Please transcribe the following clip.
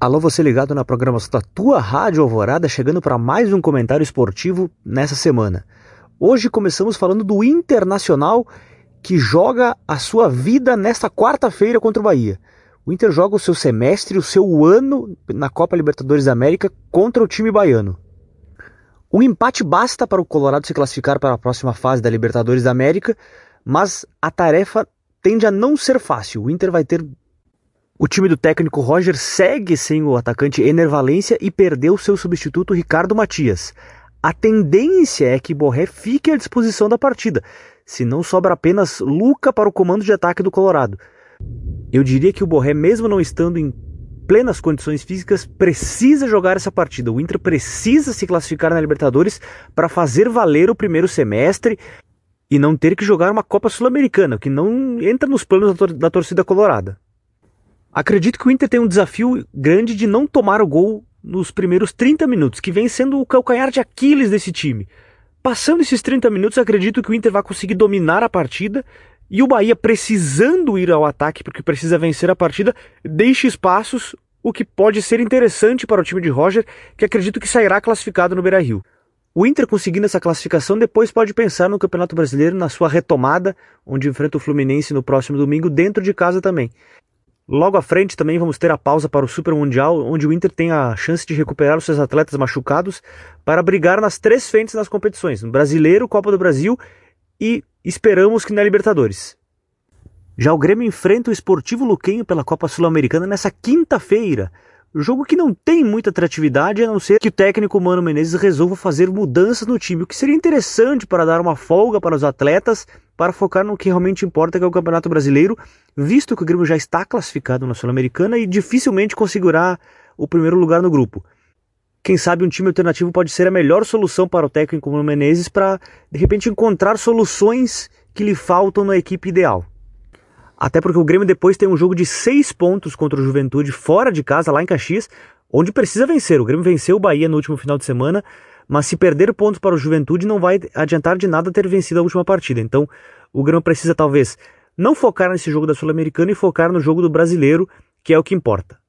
Alô, você ligado na programação da tua Rádio Alvorada, chegando para mais um comentário esportivo nessa semana. Hoje começamos falando do Internacional, que joga a sua vida nesta quarta-feira contra o Bahia. O Inter joga o seu semestre, o seu ano na Copa Libertadores da América contra o time baiano. Um empate basta para o Colorado se classificar para a próxima fase da Libertadores da América, mas a tarefa tende a não ser fácil. O Inter vai ter... O time do técnico Roger segue sem o atacante Ener Valencia e perdeu seu substituto Ricardo Matias. A tendência é que Borré fique à disposição da partida, se não sobra apenas Luca para o comando de ataque do Colorado. Eu diria que o Borré, mesmo não estando em plenas condições físicas, precisa jogar essa partida. O Inter precisa se classificar na Libertadores para fazer valer o primeiro semestre e não ter que jogar uma Copa Sul-Americana, que não entra nos planos da torcida colorada. Acredito que o Inter tem um desafio grande de não tomar o gol nos primeiros 30 minutos, que vem sendo o calcanhar de Aquiles desse time. Passando esses 30 minutos, acredito que o Inter vai conseguir dominar a partida e o Bahia, precisando ir ao ataque porque precisa vencer a partida, deixa espaços, o que pode ser interessante para o time de Roger, que acredito que sairá classificado no Beira-Rio. O Inter, conseguindo essa classificação, depois pode pensar no Campeonato Brasileiro, na sua retomada, onde enfrenta o Fluminense no próximo domingo, dentro de casa também. Logo à frente também vamos ter a pausa para o Super Mundial, onde o Inter tem a chance de recuperar os seus atletas machucados para brigar nas três frentes das competições, no Brasileiro, Copa do Brasil e esperamos que na Libertadores. Já o Grêmio enfrenta o Sportivo Luquenho pela Copa Sul-Americana nessa quinta-feira, jogo que não tem muita atratividade, a não ser que o técnico Mano Menezes resolva fazer mudanças no time, o que seria interessante para dar uma folga para os atletas, para focar no que realmente importa, que é o Campeonato Brasileiro, visto que o Grêmio já está classificado na Sul-Americana e dificilmente conseguirá o primeiro lugar no grupo. Quem sabe um time alternativo pode ser a melhor solução para o técnico Mano Menezes para, de repente, encontrar soluções que lhe faltam na equipe ideal. Até porque o Grêmio depois tem um jogo de 6 pontos contra o Juventude fora de casa, lá em Caxias, onde precisa vencer. O Grêmio venceu o Bahia no último final de semana, mas se perder pontos para o Juventude não vai adiantar de nada ter vencido a última partida. Então o Grêmio precisa talvez não focar nesse jogo da Sul-Americana e focar no jogo do Brasileiro, que é o que importa.